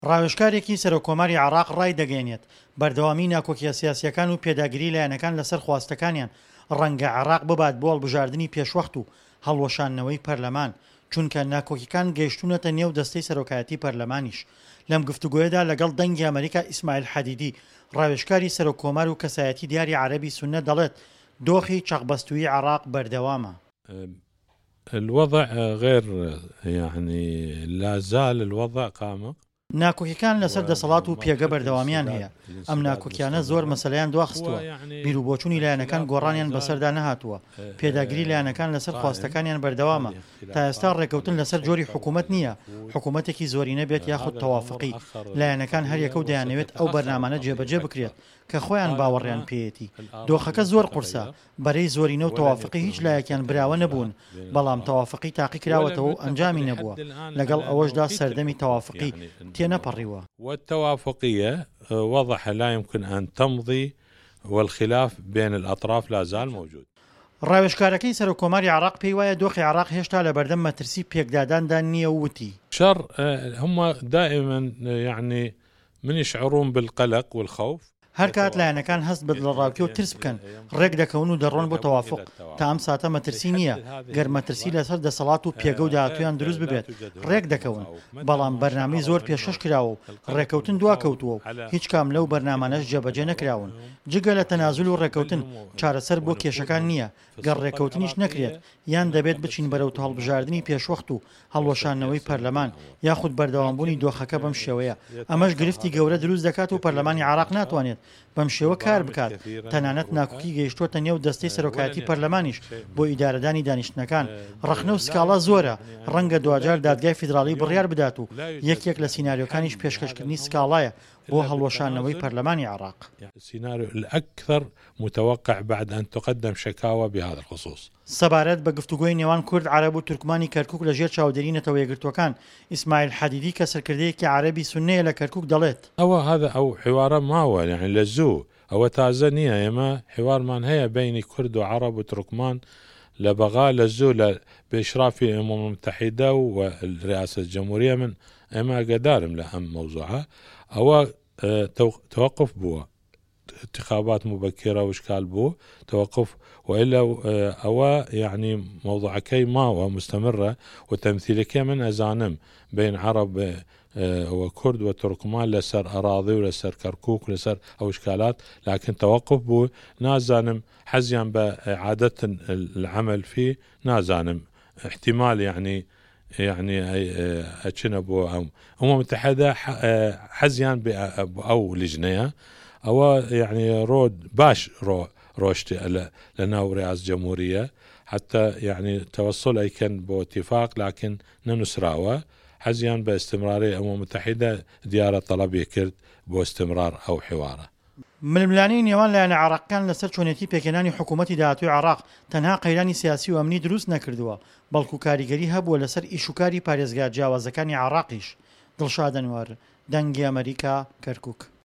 ڕاوێژکارێکی سەرۆکۆماری عێراق ڕای دەگەێنێت بەردەوامی ناکۆکیە سیاسیەکان و پێداگیری لایەنەکان لەسەر خواستەکانیان ڕەنگە عێراق ببات بۆ هەڵبژاردننی پێشوەخت و هەڵوەشاندنەوەی پەرلەمان، چونکە ناکۆکیەکان گەیشتونەتە نێو دەستەی سەرۆکایەتی پەرلەمانیش. لەم گفتوگۆیەدا لەگەڵ دەنگی ئەمریکا ئیسماعیل حەدیدی ڕاوێژکاری سەرۆکۆمار و کەسایەتی دیاری عەرەبی سوننە دەڵێت دۆخی چەقبەستووی عێراق بەردەوامە. الوضع غير يعني لا زال الوضع قامق. ناکۆکیەکان لەسەر دەسەڵات و پێگە بەردەوامیان هەیە. ئەم ناکۆکیانە زۆر مەسەلەیان دواخستووە، بیرروبۆچوونی لایەنەکان گۆڕانیان بەسەردا نەهاتووە، پێداگیری لایەنەکان لەسەر خواستەکانیان بەردەوامە. تا ئێستا ڕێکەوتن لەسەر جۆری حکوومەت نییە، حکوومەتێکی زۆرینە بێت یاخود تەوافقی. لایەنەکان هەریەکە و دەیانەوێت ئەو بەرنامانە جێبەجێ بکرێت کە خۆیان باوەڕیان پێیەتی. دۆخەکە زۆر قورسە، بەرەی زۆرینە و تەوافقی هیچ لایەکیان براوە نەبوون، بەڵام تەوافقی تاقی کراوەتەوە و ئەنجامی نەبووە. لەگەڵ ئەوەشدا سەردەمی تەوافقی تێنەپەڕیوە. والتوافقية وضعها لا يمكن أن تمضي والخلاف بين الأطراف لا زال موجود. ڕاوێژکارەکەی سەرۆکۆماری عێراق پێی وایە دۆخی عێراق هێشتا لە بەردەم مەترسی پێکداداندا نییە و وتی شر هم دائما يعني من يشعرون بالقلق والخوف. هەر کات لایەنەکان هەست بە دڵڕاوکی و ترس بکەن ڕێک دەکەون و دەڕۆن بۆ تەوافق. تا ئەم ساتە مەترسی نییە، گەر مەترسی لەسەر دەسەڵات و پێگە و داهاتویان دروست ببێت ڕێک دەکەون. بەڵام بەرنامەی زۆر پێشەش کراوە و ڕێکەوتن دواکەوتووە و هیچ کام لەو بەرنامانەش جێبەجێ نەکراون. جگە لە تەنازول و ڕێکەوتن چارەسەر بۆ کێشەکان نییە. گەڕ ڕێکەوتنیش نەکرێت یان دەبێت بچین بەرەو هەڵبژاردننی پێشوەخت و هەڵوەشانەوەی پەرلەمان یاخود بەردەوامبوونی دۆخەکە بەم شێوەیە. ئەمەش گرفتی گەورە دروست دەکات و پەرلەمانی عێراق ناتوانێت بەم شێوە کار بکات. تەنانەت ناکۆکی گەیشتووەتە نێو دەستەی سەرۆکایەتی پەرلەمانیش بۆ ئیدارەدانی دانیشتنەکان. ڕەخنە و سکاڵا زۆرە، ڕەنگە دوجار دادگای فیدراڵی بڕیار بدات و یەکێک لە سیناریۆکانیش پێشکەشکردنی سکاڵایە بۆ هەڵوەشانەوەی پەرلەمانی عێراق. السيناريو الأكثر متوقع بعد أن تقدم شكاوى بهذا الخصوص. سەبارەت بە گفتوگۆی نێوان کورد عەرەب و تورکمانی کەرکووک لەژێر چاودێری نەتەوە یەکگرتووەکان، ئیسماعیل حەدیدی کە سەرکردەیەکی عەرەبی سوننەیە لە کەرکووک دەڵێت هذا أو حوار ماوە يعني لزوو ئەوە تازە نییە. ئێمە حوارمان هەیە بینی کورد و عەرەب و تورکمان لە بەغا لە زوو لە بإشرافی الأمم المتحدة والرئاسة الجمهورية من ئێمە ئەگەدارم لە ئەم موضوعە. ئەوە توقف بووە، انتخابات مبكرة وإشكال بو توقف، وإلا أو يعني موضوعكي ما هو مستمرة وتمثيلكي من أزانم بين عرب وكرد وتركمان لسر أراضي ولسر كركوك ولسر أو إشكالات، لكن توقف بو نازانم حزيا بإعادة العمل فيه نازانم احتمال يعني أجنبوا أو أمم متحدة حزيان أو لجنة أو يعني رود باش روشتي لنا رئاسة جمهورية حتى يعني توصل أي كان باتفاق، لكن ننسراوه حزيان باستمرارية أمم متحدة ديارة طلبية كرد باستمرار أو حواره. ململانی نێوان لایەنە عێراقیان لەسەر چۆنێتی پێکێنانی حکوومەتی داهاتووی عێراق تەنها قەیرانی سیاسی و ئەمنی دروست نەکردووە، بەڵکو کاریگەری هەبووە لەسەر ئیشوکاری پارێزگا جیاوازەکانی عێراقیش. دڵشاد ئەنوار، دەنگی ئەمریکا، کەرکووک.